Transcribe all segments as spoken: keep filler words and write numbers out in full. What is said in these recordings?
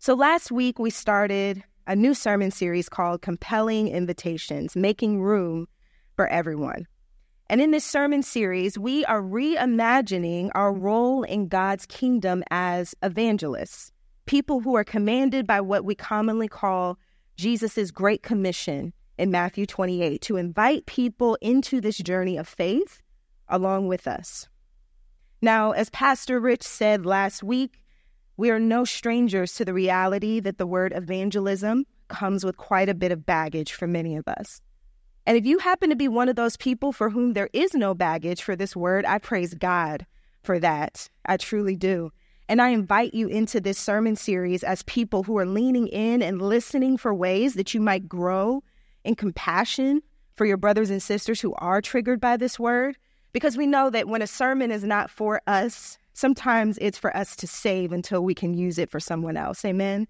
So last week, we started a new sermon series called Compelling Invitations, Making Room for Everyone. And in this sermon series, we are reimagining our role in God's kingdom as evangelists, people who are commanded by what we commonly call Jesus' Great Commission in Matthew twenty-eight, to invite people into this journey of faith along with us. Now, as Pastor Rich said last week, we are no strangers to the reality that the word evangelism comes with quite a bit of baggage for many of us. And if you happen to be one of those people for whom there is no baggage for this word, I praise God for that. I truly do. And I invite you into this sermon series as people who are leaning in and listening for ways that you might grow in compassion for your brothers and sisters who are triggered by this word. Because we know that when a sermon is not for us, sometimes it's for us to save until we can use it for someone else. Amen?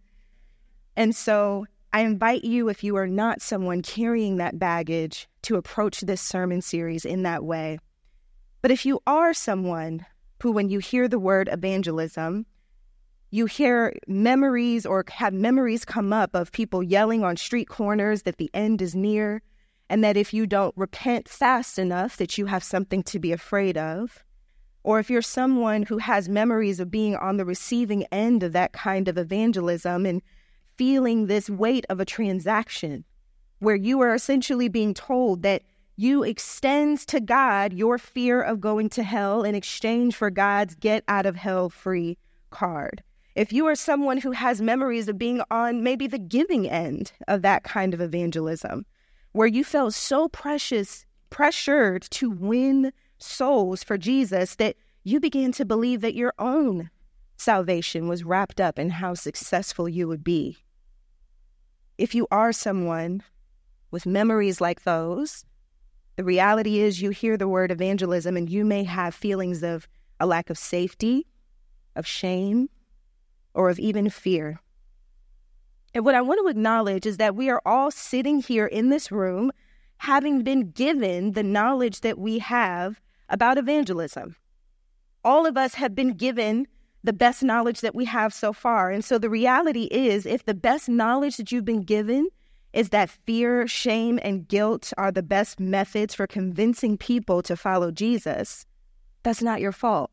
And so I invite you, if you are not someone carrying that baggage, to approach this sermon series in that way. But if you are someone who, when you hear the word evangelism, you hear memories or have memories come up of people yelling on street corners that the end is near, and that if you don't repent fast enough, that you have something to be afraid of. Or if you're someone who has memories of being on the receiving end of that kind of evangelism and feeling this weight of a transaction where you are essentially being told that you extend to God your fear of going to hell in exchange for God's get out of hell free card. If you are someone who has memories of being on maybe the giving end of that kind of evangelism, where you felt so precious, pressured to win souls for Jesus that you began to believe that your own salvation was wrapped up in how successful you would be. If you are someone with memories like those, the reality is you hear the word evangelism and you may have feelings of a lack of safety, of shame, or of even fear. And what I want to acknowledge is that we are all sitting here in this room having been given the knowledge that we have about evangelism. All of us have been given the best knowledge that we have so far. And so the reality is, if the best knowledge that you've been given is that fear, shame, and guilt are the best methods for convincing people to follow Jesus, that's not your fault.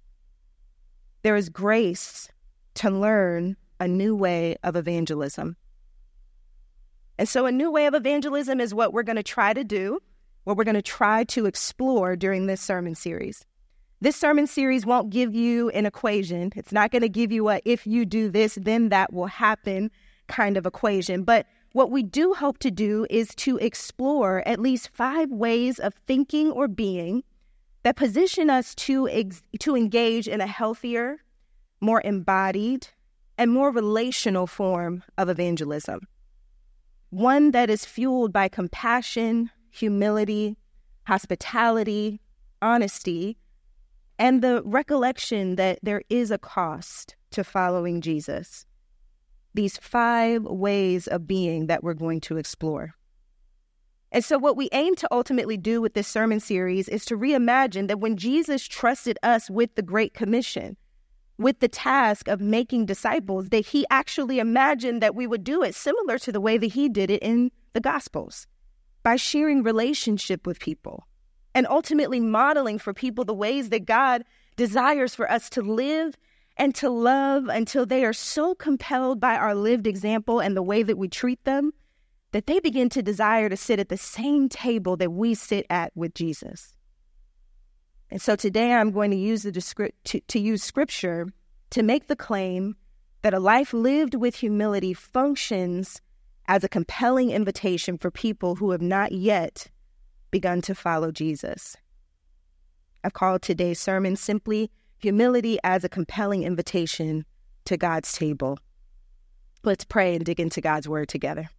There is grace to learn a new way of evangelism. And so a new way of evangelism is what we're going to try to do, what we're going to try to explore during this sermon series. This sermon series won't give you an equation. It's not going to give you a, if you do this, then that will happen kind of equation. But what we do hope to do is to explore at least five ways of thinking or being that position us to, ex- to engage in a healthier, more embodied, and more relational form of evangelism. One that is fueled by compassion, humility, hospitality, honesty, and the recollection that there is a cost to following Jesus. These five ways of being that we're going to explore. And so what we aim to ultimately do with this sermon series is to reimagine that when Jesus trusted us with the Great Commission, with the task of making disciples, that he actually imagined that we would do it similar to the way that he did it in the Gospels, by sharing relationship with people and ultimately modeling for people the ways that God desires for us to live and to love until they are so compelled by our lived example and the way that we treat them that they begin to desire to sit at the same table that we sit at with Jesus. And so today I'm going to use the descri- to, to use scripture to make the claim that a life lived with humility functions as a compelling invitation for people who have not yet begun to follow Jesus. I've called today's sermon simply Humility as a Compelling Invitation to God's Table. Let's pray and dig into God's word together.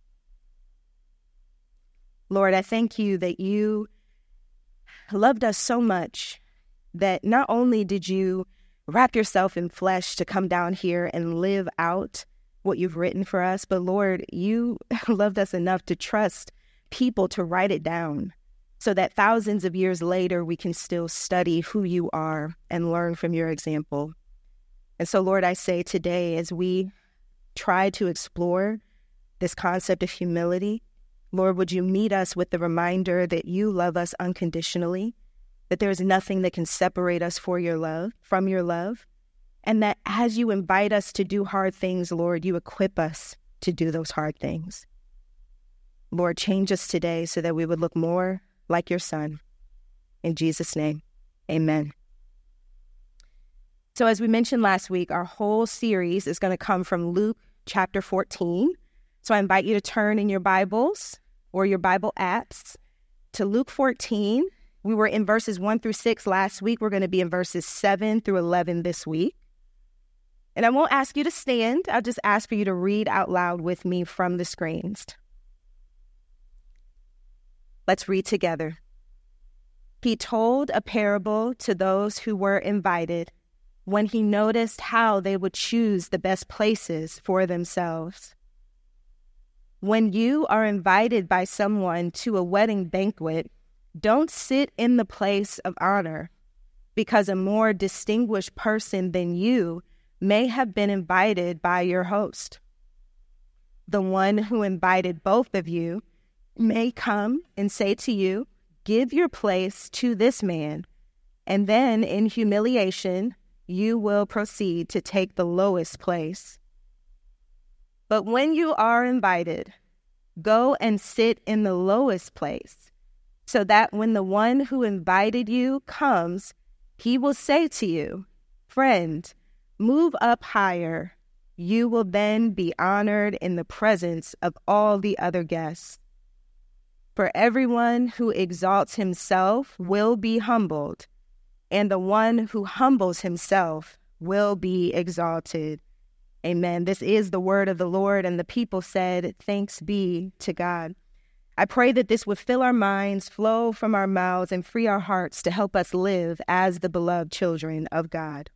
Lord, I thank you that you loved us so much that not only did you wrap yourself in flesh to come down here and live out what you've written for us, but Lord, you loved us enough to trust people to write it down so that thousands of years later we can still study who you are and learn from your example. And so, Lord, I say today, as we try to explore this concept of humility, Lord, would you meet us with the reminder that you love us unconditionally, that there is nothing that can separate us for your love, from your love, and that as you invite us to do hard things, Lord, you equip us to do those hard things. Lord, change us today so that we would look more like your Son. In Jesus' name, amen. So as we mentioned last week, our whole series is going to come from Luke chapter fourteen. So I invite you to turn in your Bibles or your Bible apps to Luke fourteen. We were in verses one through six last week. We're going to be in verses seven through eleven this week. And I won't ask you to stand. I'll just ask for you to read out loud with me from the screens. Let's read together. He told a parable to those who were invited when he noticed how they would choose the best places for themselves. When you are invited by someone to a wedding banquet, don't sit in the place of honor, because a more distinguished person than you may have been invited by your host. The one who invited both of you may come and say to you, "Give your place to this man," and then in humiliation, you will proceed to take the lowest place. But when you are invited, go and sit in the lowest place, so that when the one who invited you comes, he will say to you, "Friend, move up higher." You will then be honored in the presence of all the other guests. For everyone who exalts himself will be humbled, and the one who humbles himself will be exalted. Amen. This is the word of the Lord, and the people said, "Thanks be to God." I pray that this would fill our minds, flow from our mouths, and free our hearts to help us live as the beloved children of God.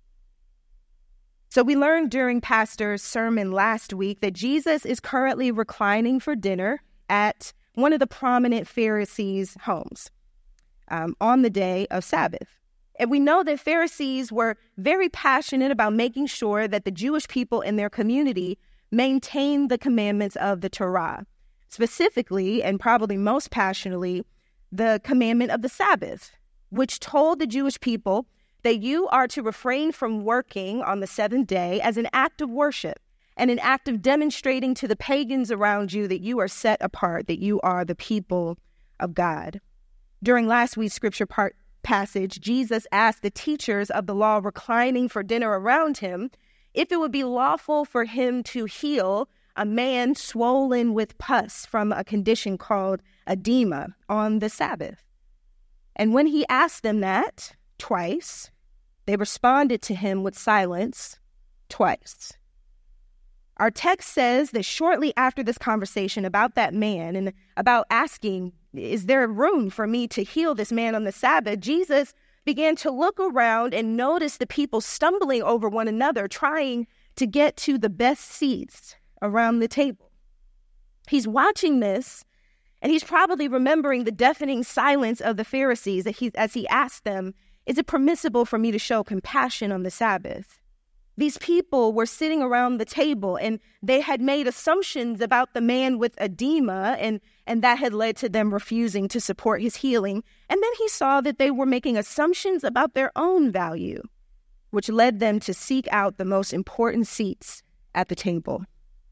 So we learned during Pastor's sermon last week that Jesus is currently reclining for dinner at one of the prominent Pharisees' homes um, on the day of Sabbath. And we know that Pharisees were very passionate about making sure that the Jewish people in their community maintained the commandments of the Torah. Specifically, and probably most passionately, the commandment of the Sabbath, which told the Jewish people that you are to refrain from working on the seventh day as an act of worship and an act of demonstrating to the pagans around you that you are set apart, that you are the people of God. During last week's scripture part passage, Jesus asked the teachers of the law reclining for dinner around him if it would be lawful for him to heal a man swollen with pus from a condition called edema on the Sabbath. And when he asked them that twice, they responded to him with silence twice. Our text says that shortly after this conversation about that man and about asking, is there room for me to heal this man on the Sabbath, Jesus began to look around and notice the people stumbling over one another, trying to get to the best seats around the table. He's watching this, and he's probably remembering the deafening silence of the Pharisees that he, as he asked them, is it permissible for me to show compassion on the Sabbath? These people were sitting around the table, and they had made assumptions about the man with edema, and, and that had led to them refusing to support his healing. And then he saw that they were making assumptions about their own value, which led them to seek out the most important seats at the table.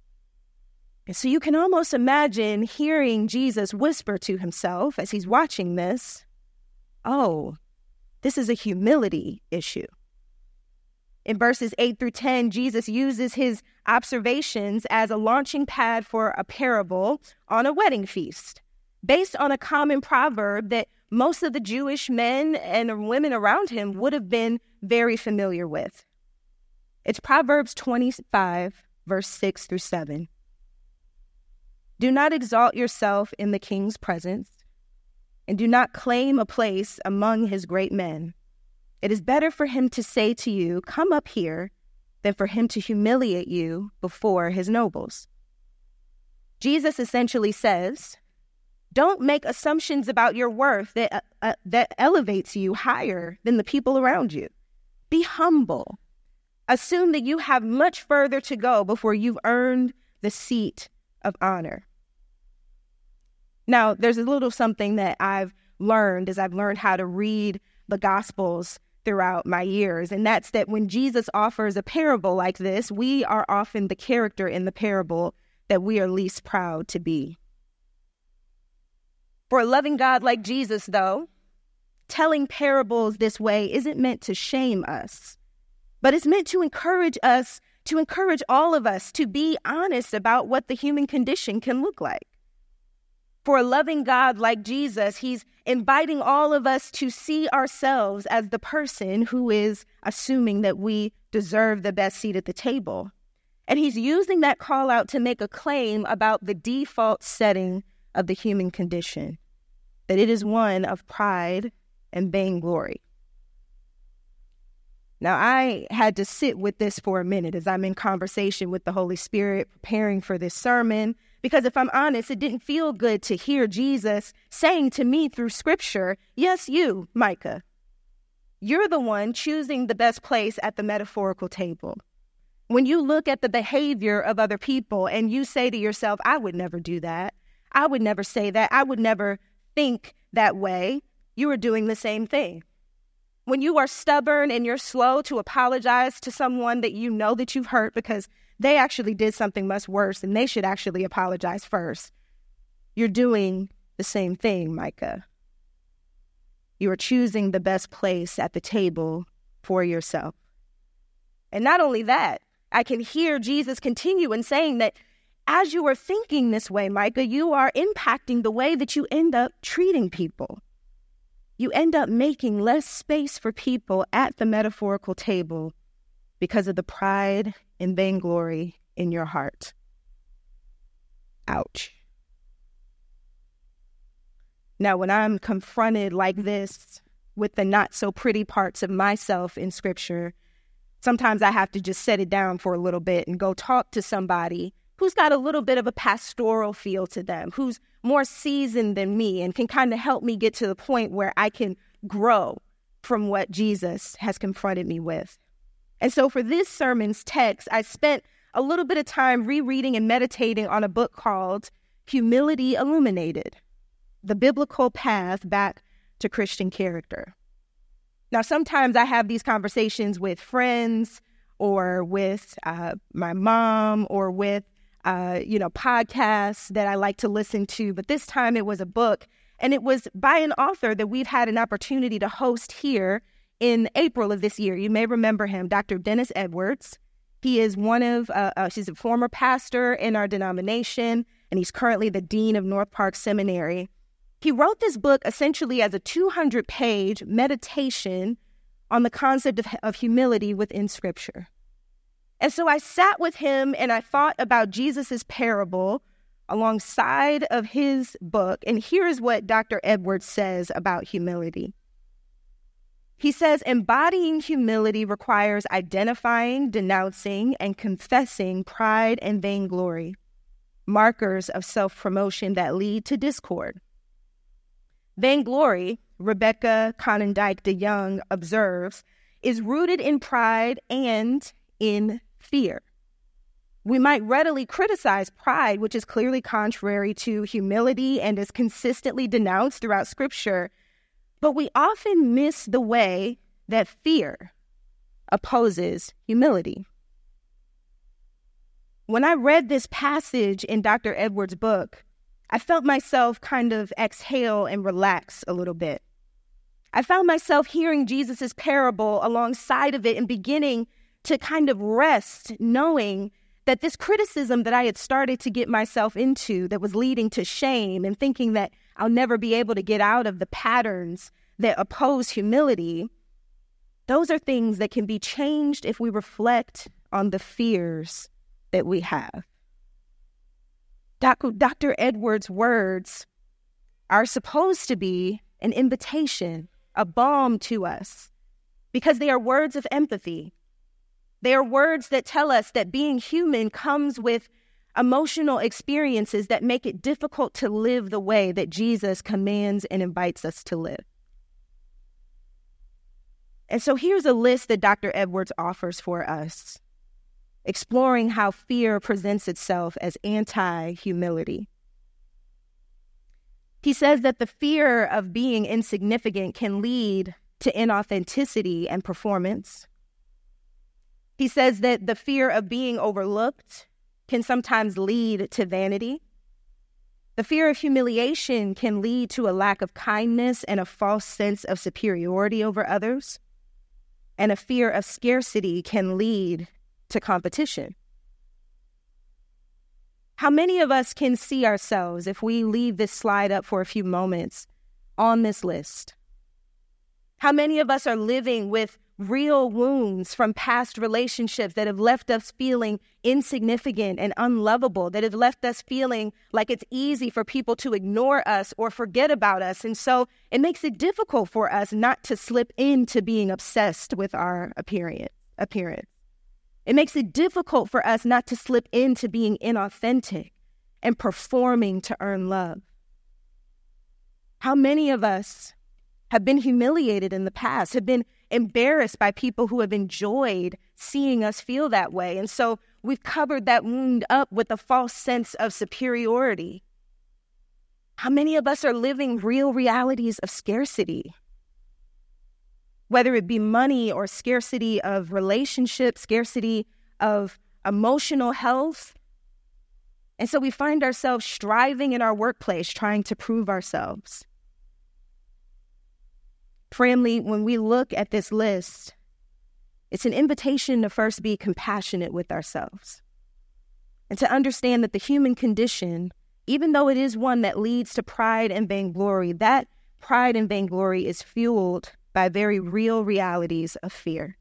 And so you can almost imagine hearing Jesus whisper to himself as he's watching this, "Oh, this is a humility issue." In verses eight through ten, Jesus uses his observations as a launching pad for a parable on a wedding feast, based on a common proverb that most of the Jewish men and women around him would have been very familiar with. It's Proverbs twenty-five, verse six through seven. "Do not exalt yourself in the king's presence, and do not claim a place among his great men. It is better for him to say to you, 'Come up here,' than for him to humiliate you before his nobles." Jesus essentially says, don't make assumptions about your worth that, uh, that elevates you higher than the people around you. Be humble. Assume that you have much further to go before you've earned the seat of honor. Now, there's a little something that I've learned as I've learned how to read the Gospels throughout my years, and that's that when Jesus offers a parable like this, we are often the character in the parable that we are least proud to be. For a loving God like Jesus, though, telling parables this way isn't meant to shame us, but it's meant to encourage us, to encourage all of us to be honest about what the human condition can look like. For a loving God like Jesus, he's inviting all of us to see ourselves as the person who is assuming that we deserve the best seat at the table. And he's using that call out to make a claim about the default setting of the human condition, that it is one of pride and vainglory. Now, I had to sit with this for a minute as I'm in conversation with the Holy Spirit, preparing for this sermon, because if I'm honest, it didn't feel good to hear Jesus saying to me through Scripture, yes, you, Micah, you're the one choosing the best place at the metaphorical table. When you look at the behavior of other people and you say to yourself, I would never do that, I would never say that, I would never think that way, you are doing the same thing. When you are stubborn and you're slow to apologize to someone that you know that you've hurt because they actually did something much worse and they should actually apologize first, you're doing the same thing, Micah. You are choosing the best place at the table for yourself. And not only that, I can hear Jesus continue in saying that as you are thinking this way, Micah, you are impacting the way that you end up treating people. You end up making less space for people at the metaphorical table because of the pride and vainglory in your heart. Ouch. Now, when I'm confronted like this with the not so pretty parts of myself in Scripture, sometimes I have to just set it down for a little bit and go talk to somebody who's got a little bit of a pastoral feel to them, who's more seasoned than me and can kind of help me get to the point where I can grow from what Jesus has confronted me with. And so for this sermon's text, I spent a little bit of time rereading and meditating on a book called Humility Illuminated, The Biblical Path Back to Christian Character. Now, sometimes I have these conversations with friends or with uh, my mom or with Uh, you know, podcasts that I like to listen to. But this time it was a book, and it was by an author that we've had an opportunity to host here in April of this year. You may remember him, Doctor Dennis Edwards. He is one of, uh, uh, he's a former pastor in our denomination, and he's currently the dean of North Park Seminary. He wrote this book essentially as a two hundred page meditation on the concept of, of humility within Scripture. And so I sat with him and I thought about Jesus's parable alongside of his book. And here's what Doctor Edwards says about humility. He says, embodying humility requires identifying, denouncing, and confessing pride and vainglory, markers of self-promotion that lead to discord. Vainglory, Rebecca Conondike de Young observes, is rooted in pride and in fear. We might readily criticize pride, which is clearly contrary to humility and is consistently denounced throughout Scripture, but we often miss the way that fear opposes humility. When I read this passage in Doctor Edwards' book, I felt myself kind of exhale and relax a little bit. I found myself hearing Jesus's parable alongside of it and beginning to kind of rest, knowing that this criticism that I had started to get myself into that was leading to shame and thinking that I'll never be able to get out of the patterns that oppose humility, those are things that can be changed if we reflect on the fears that we have. Doctor Edwards' words are supposed to be an invitation, a balm to us, because they are words of empathy. They are words that tell us that being human comes with emotional experiences that make it difficult to live the way that Jesus commands and invites us to live. And so here's a list that Doctor Edwards offers for us, exploring how fear presents itself as anti-humility. He says that the fear of being insignificant can lead to inauthenticity and performance. He says that the fear of being overlooked can sometimes lead to vanity. The fear of humiliation can lead to a lack of kindness and a false sense of superiority over others. And a fear of scarcity can lead to competition. How many of us can see ourselves, if we leave this slide up for a few moments, on this list? How many of us are living with real wounds from past relationships that have left us feeling insignificant and unlovable, that have left us feeling like it's easy for people to ignore us or forget about us? And so it makes it difficult for us not to slip into being obsessed with our appearance. appearance. It makes it difficult for us not to slip into being inauthentic and performing to earn love. How many of us have been humiliated in the past, have been embarrassed by people who have enjoyed seeing us feel that way? And so we've covered that wound up with a false sense of superiority. How many of us are living real realities of scarcity? Whether it be money or scarcity of relationships, scarcity of emotional health. And so we find ourselves striving in our workplace, trying to prove ourselves. Family, when we look at this list, it's an invitation to first be compassionate with ourselves and to understand that the human condition, even though it is one that leads to pride and vainglory, that pride and vainglory is fueled by very real realities of fear.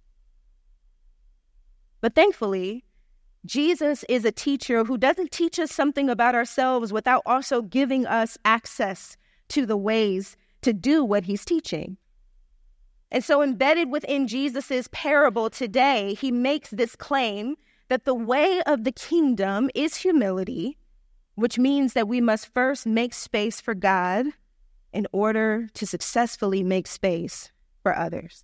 But thankfully, Jesus is a teacher who doesn't teach us something about ourselves without also giving us access to the ways to do what he's teaching. And so embedded within Jesus's parable today, he makes this claim that the way of the kingdom is humility, which means that we must first make space for God in order to successfully make space for others.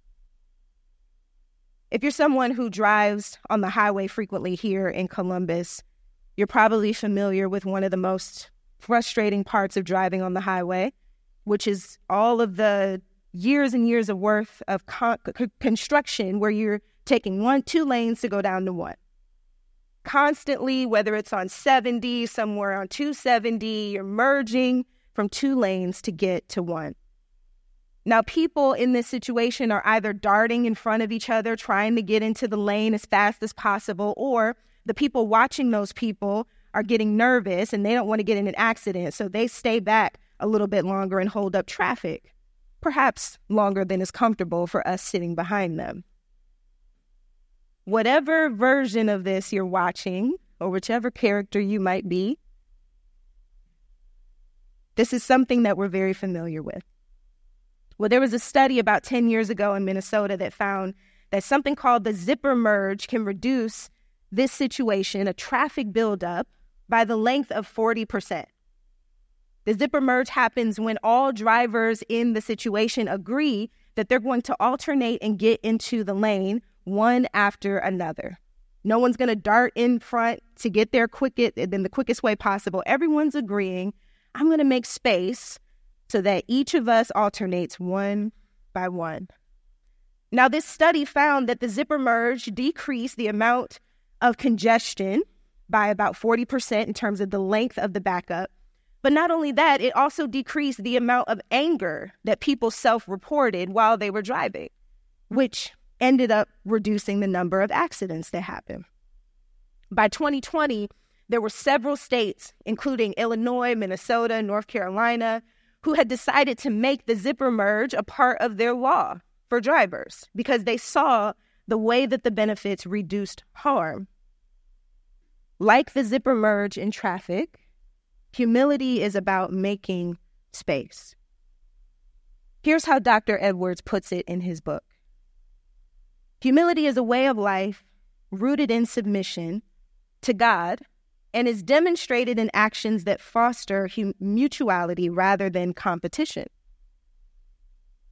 If you're someone who drives on the highway frequently here in Columbus, you're probably familiar with one of the most frustrating parts of driving on the highway, which is all of the years and years of worth of con- construction where you're taking one, two lanes to go down to one. Constantly, whether it's on seventy, somewhere on two seventy, you're merging from two lanes to get to one. Now, people in this situation are either darting in front of each other, trying to get into the lane as fast as possible, or the people watching those people are getting nervous and they don't want to get in an accident, so they stay back a little bit longer and hold up traffic, perhaps longer than is comfortable for us sitting behind them. Whatever version of this you're watching, or whichever character you might be, this is something that we're very familiar with. Well, there was a study about ten years ago in Minnesota that found that something called the zipper merge can reduce this situation, a traffic buildup, by the length of forty percent. The zipper merge happens when all drivers in the situation agree that they're going to alternate and get into the lane one after another. No one's going to dart in front to get there quickest, in the quickest way possible. Everyone's agreeing, I'm going to make space so that each of us alternates one by one. Now, this study found that the zipper merge decreased the amount of congestion by about forty percent in terms of the length of the backup. But not only that, it also decreased the amount of anger that people self-reported while they were driving, which ended up reducing the number of accidents that happened. By twenty twenty, there were several states, including Illinois, Minnesota, North Carolina, who had decided to make the zipper merge a part of their law for drivers because they saw the way that the benefits reduced harm. Like the zipper merge in traffic, humility is about making space. Here's how Doctor Edwards puts it in his book. Humility is a way of life rooted in submission to God and is demonstrated in actions that foster hum- mutuality rather than competition.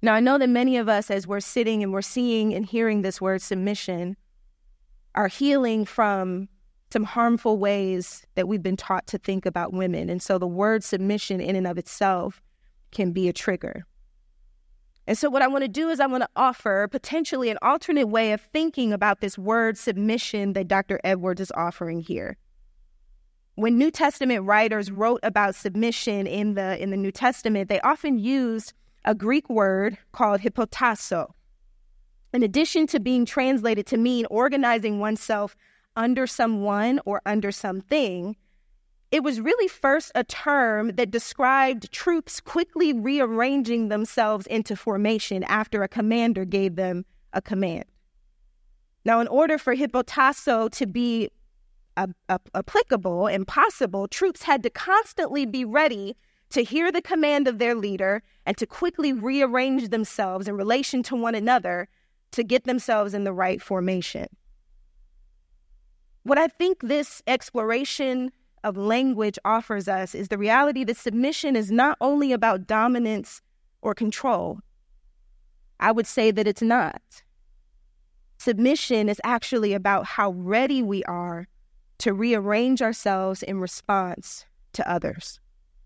Now, I know that many of us, as we're sitting and we're seeing and hearing this word submission, are healing from some harmful ways that we've been taught to think about women. And so the word submission in and of itself can be a trigger. And so what I want to do is I want to offer potentially an alternate way of thinking about this word submission that Doctor Edwards is offering here. When New Testament writers wrote about submission in the in the New Testament, they often used a Greek word called hypotasso. In addition to being translated to mean organizing oneself under someone or under something, it was really first a term that described troops quickly rearranging themselves into formation after a commander gave them a command. Now, in order for hypotasso to be uh, uh, applicable and possible, troops had to constantly be ready to hear the command of their leader and to quickly rearrange themselves in relation to one another to get themselves in the right formation. What I think this exploration of language offers us is the reality that submission is not only about dominance or control. I would say that it's not. Submission is actually about how ready we are to rearrange ourselves in response to others.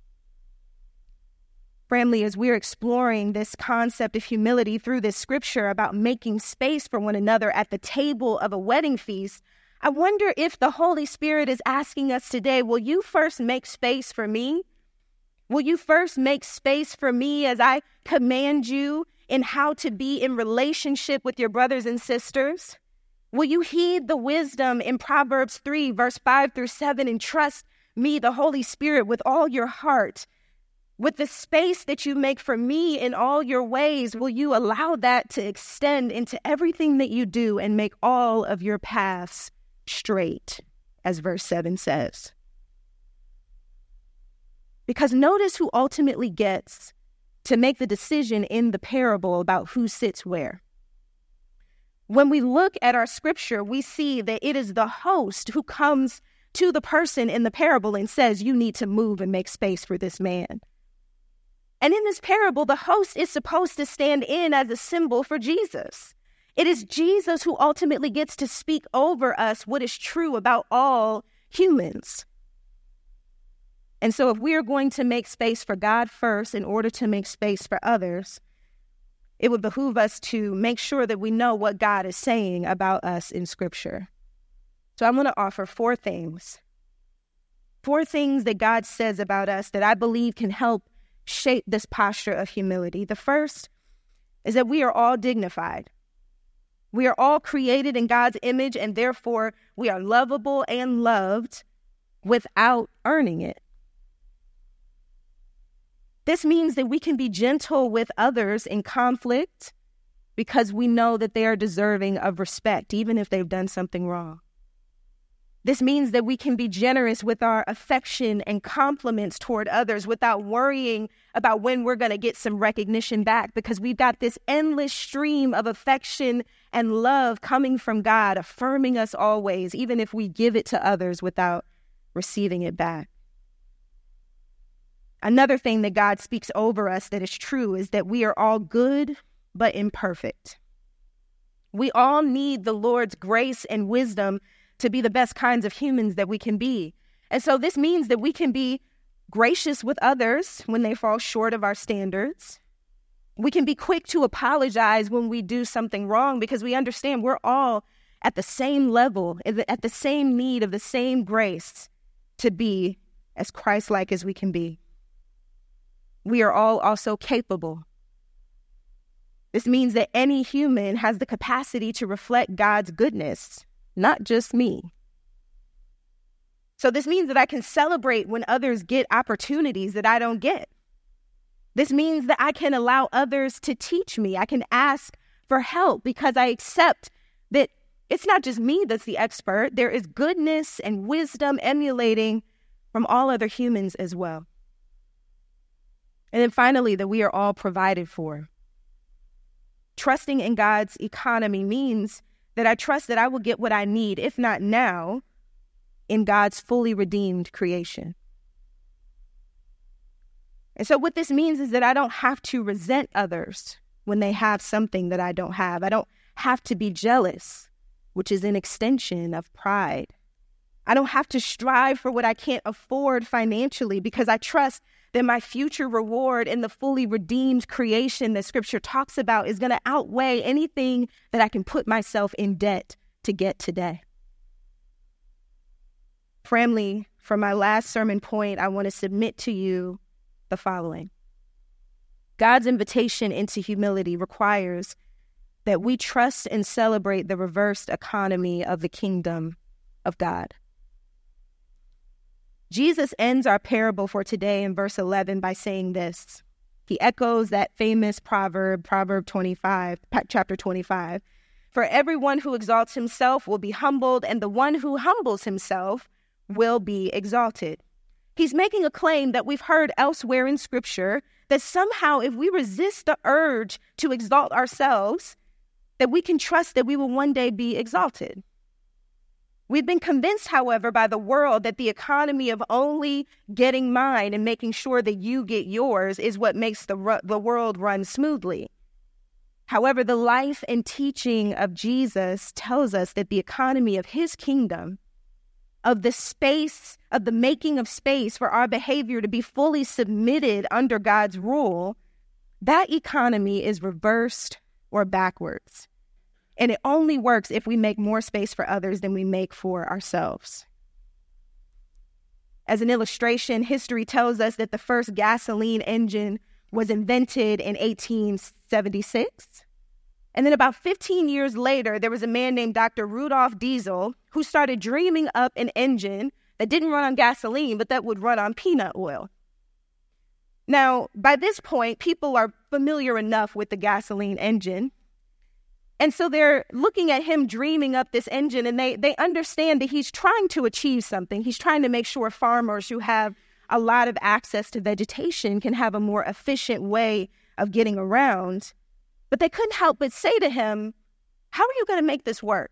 Family, as we're exploring this concept of humility through this scripture about making space for one another at the table of a wedding feast, I wonder if the Holy Spirit is asking us today, will you first make space for me? Will you first make space for me as I command you in how to be in relationship with your brothers and sisters? Will you heed the wisdom in Proverbs three, verse five through seven, and trust me, the Holy Spirit, with all your heart? With the space that you make for me in all your ways, will you allow that to extend into everything that you do and make all of your paths straight, as verse seven says? Because notice who ultimately gets to make the decision in the parable about who sits where. When we look at our scripture, we see that it is the host who comes to the person in the parable and says, you need to move and make space for this man. And in this parable, the host is supposed to stand in as a symbol for Jesus. It is Jesus who ultimately gets to speak over us what is true about all humans. And so if we are going to make space for God first in order to make space for others, it would behoove us to make sure that we know what God is saying about us in Scripture. So I'm going to offer four things. Four things that God says about us that I believe can help shape this posture of humility. The first is that we are all dignified. We are all created in God's image, and therefore we are lovable and loved without earning it. This means that we can be gentle with others in conflict because we know that they are deserving of respect, even if they've done something wrong. This means that we can be generous with our affection and compliments toward others without worrying about when we're going to get some recognition back, because we've got this endless stream of affection and love coming from God, affirming us always, even if we give it to others without receiving it back. Another thing that God speaks over us that is true is that we are all good but imperfect. We all need the Lord's grace and wisdom to be the best kinds of humans that we can be. And so this means that we can be gracious with others when they fall short of our standards. We can be quick to apologize when we do something wrong because we understand we're all at the same level, at the same need of the same grace to be as Christ-like as we can be. We are all also capable. This means that any human has the capacity to reflect God's goodness, not just me. So this means that I can celebrate when others get opportunities that I don't get. This means that I can allow others to teach me. I can ask for help because I accept that it's not just me that's the expert. There is goodness and wisdom emanating from all other humans as well. And then finally, that we are all provided for. Trusting in God's economy means that I trust that I will get what I need, if not now, in God's fully redeemed creation. And so what this means is that I don't have to resent others when they have something that I don't have. I don't have to be jealous, which is an extension of pride. I don't have to strive for what I can't afford financially because I trust that my future reward in the fully redeemed creation that Scripture talks about is going to outweigh anything that I can put myself in debt to get today. Family, for my last sermon point, I want to submit to you the following. God's invitation into humility requires that we trust and celebrate the reversed economy of the kingdom of God. Jesus ends our parable for today in verse eleven by saying this. He echoes that famous proverb, Proverb twenty-five, chapter twenty-five. For everyone who exalts himself will be humbled, and the one who humbles himself will be exalted. He's making a claim that we've heard elsewhere in Scripture, that somehow if we resist the urge to exalt ourselves, that we can trust that we will one day be exalted. We've been convinced, however, by the world that the economy of only getting mine and making sure that you get yours is what makes the, ru- the world run smoothly. However, the life and teaching of Jesus tells us that the economy of his kingdom, of the space, of the making of space for our behavior to be fully submitted under God's rule, that economy is reversed or backwards. And it only works if we make more space for others than we make for ourselves. As an illustration, history tells us that the first gasoline engine was invented in eighteen seventy-six. And then about fifteen years later, there was a man named Doctor Rudolf Diesel who started dreaming up an engine that didn't run on gasoline, but that would run on peanut oil. Now, by this point, people are familiar enough with the gasoline engine. And so they're looking at him dreaming up this engine, and they, they understand that he's trying to achieve something. He's trying to make sure farmers who have a lot of access to vegetation can have a more efficient way of getting around. But they couldn't help but say to him, how are you going to make this work?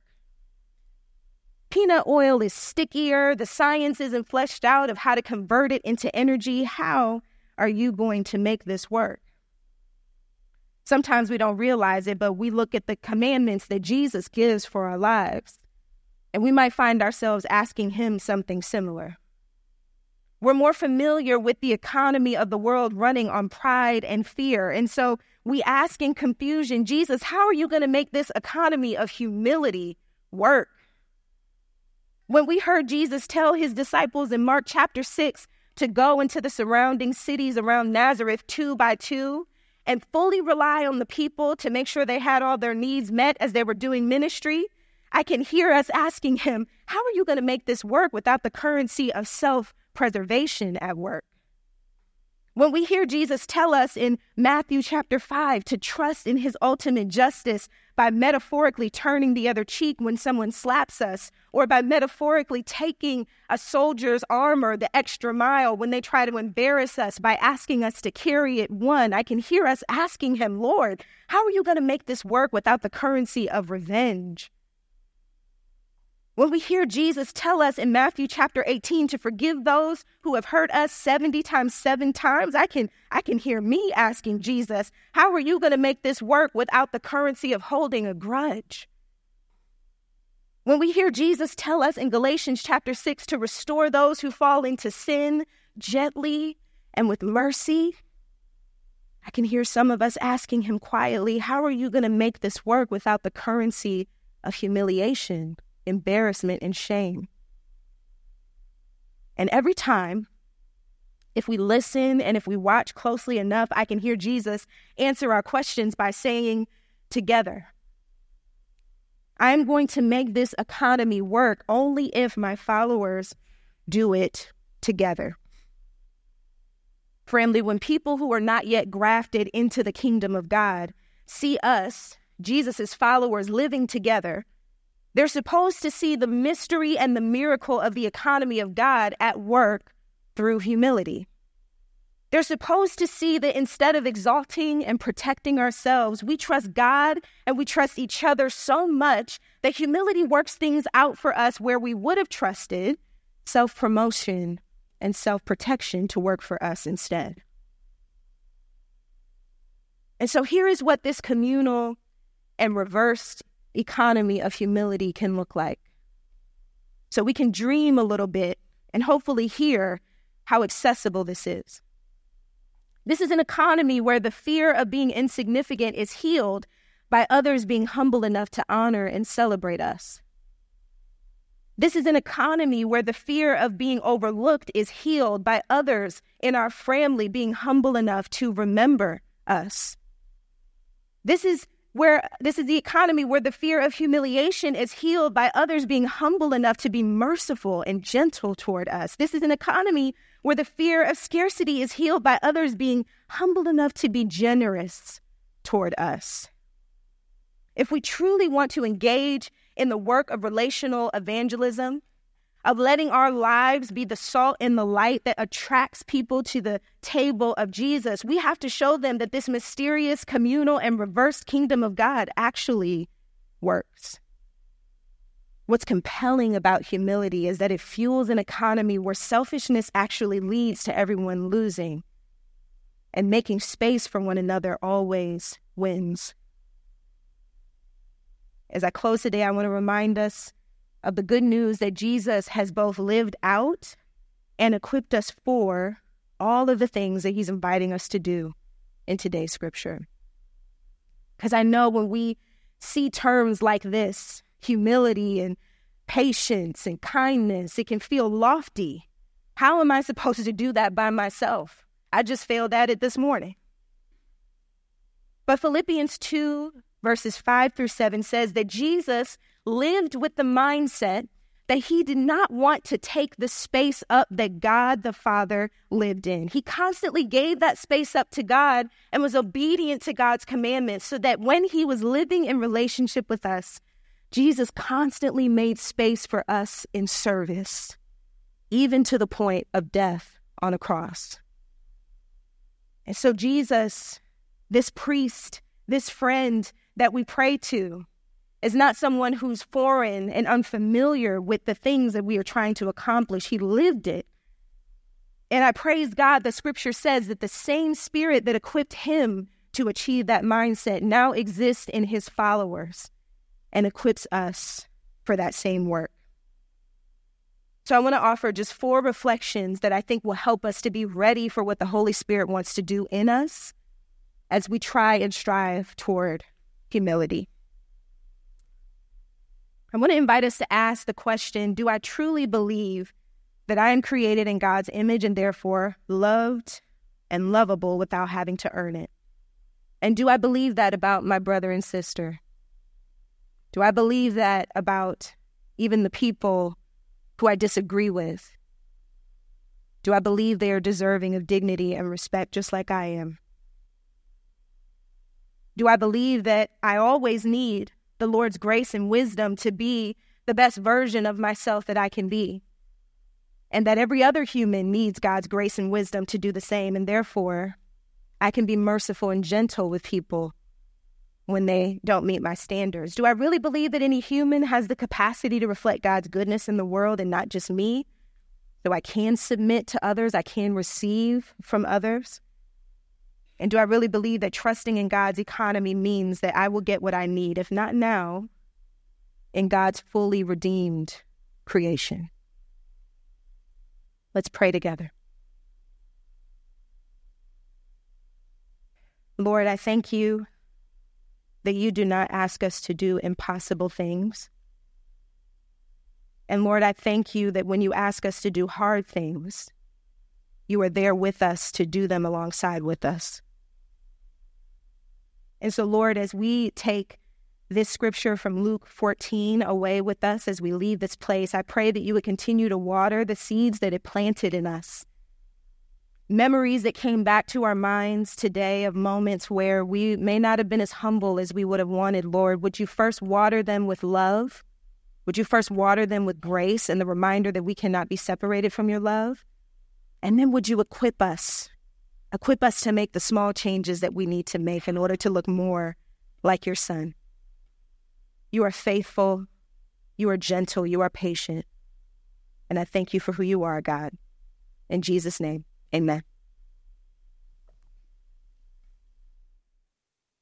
Peanut oil is stickier. The science isn't fleshed out of how to convert it into energy. How are you going to make this work? Sometimes we don't realize it, but we look at the commandments that Jesus gives for our lives, and we might find ourselves asking him something similar. We're more familiar with the economy of the world running on pride and fear, and so we ask in confusion, Jesus, how are you going to make this economy of humility work? When we heard Jesus tell his disciples in Mark chapter six to go into the surrounding cities around Nazareth two by two, and fully rely on the people to make sure they had all their needs met as they were doing ministry, I can hear us asking him, how are you going to make this work without the currency of self-preservation at work? When we hear Jesus tell us in Matthew chapter five to trust in his ultimate justice by metaphorically turning the other cheek when someone slaps us, or by metaphorically taking a soldier's armor the extra mile when they try to embarrass us by asking us to carry it one, I can hear us asking him, Lord, how are you going to make this work without the currency of revenge? When we hear Jesus tell us in Matthew chapter eighteen to forgive those who have hurt us seventy times seven times, I can, I can hear me asking Jesus, how are you going to make this work without the currency of holding a grudge? When we hear Jesus tell us in Galatians chapter six to restore those who fall into sin gently and with mercy, I can hear some of us asking him quietly, how are you going to make this work without the currency of humiliation, embarrassment, and shame? And every time, if we listen and if we watch closely enough, I can hear Jesus answer our questions by saying together, I'm going to make this economy work only if my followers do it together. Family, when people who are not yet grafted into the kingdom of God see us, Jesus' followers, living together, they're supposed to see the mystery and the miracle of the economy of God at work through humility. They're supposed to see that instead of exalting and protecting ourselves, we trust God and we trust each other so much that humility works things out for us where we would have trusted self-promotion and self-protection to work for us instead. And so here is what this communal and reversed economy of humility can look like. So we can dream a little bit and hopefully hear how accessible this is. This is an economy where the fear of being insignificant is healed by others being humble enough to honor and celebrate us. This is an economy where the fear of being overlooked is healed by others in our family being humble enough to remember us. This is where this is the economy where the fear of humiliation is healed by others being humble enough to be merciful and gentle toward us. This is an economy where the fear of scarcity is healed by others being humble enough to be generous toward us. If we truly want to engage in the work of relational evangelism, of letting our lives be the salt and the light that attracts people to the table of Jesus, we have to show them that this mysterious, communal, and reversed kingdom of God actually works. What's compelling about humility is that it fuels an economy where selfishness actually leads to everyone losing, and making space for one another always wins. As I close today, I want to remind us of the good news that Jesus has both lived out and equipped us for all of the things that he's inviting us to do in today's scripture. Because I know when we see terms like this, humility and patience and kindness, it can feel lofty. How am I supposed to do that by myself? I just failed at it this morning. But Philippians two, verses five through seven says that Jesus lived with the mindset that he did not want to take the space up that God the Father lived in. He constantly gave that space up to God and was obedient to God's commandments, so that when he was living in relationship with us, Jesus constantly made space for us in service, even to the point of death on a cross. And so Jesus, this priest, this friend that we pray to, is not someone who's foreign and unfamiliar with the things that we are trying to accomplish. He lived it. And I praise God, the scripture says that the same spirit that equipped him to achieve that mindset now exists in his followers and equips us for that same work. So I want to offer just four reflections that I think will help us to be ready for what the Holy Spirit wants to do in us as we try and strive toward humility. I want to invite us to ask the question, do I truly believe that I am created in God's image and therefore loved and lovable without having to earn it? And do I believe that about my brother and sister? Do I believe that about even the people who I disagree with? Do I believe they are deserving of dignity and respect just like I am? Do I believe that I always need the Lord's grace and wisdom to be the best version of myself that I can be? And that every other human needs God's grace and wisdom to do the same, and therefore I can be merciful and gentle with people when they don't meet my standards? Do I really believe that any human has the capacity to reflect God's goodness in the world and not just me? So I can submit to others, I can receive from others? And do I really believe that trusting in God's economy means that I will get what I need, if not now, in God's fully redeemed creation? Let's pray together. Lord, I thank you that you do not ask us to do impossible things. And Lord, I thank you that when you ask us to do hard things, you are there with us to do them alongside with us. And so, Lord, as we take this scripture from Luke fourteen away with us as we leave this place, I pray that you would continue to water the seeds that it planted in us. Memories that came back to our minds today of moments where we may not have been as humble as we would have wanted, Lord. Would you first water them with love? Would you first water them with grace and the reminder that we cannot be separated from your love? And then would you equip us, equip us to make the small changes that we need to make in order to look more like your Son. You are faithful, you are gentle, you are patient. And I thank you for who you are, God. In Jesus' name, amen.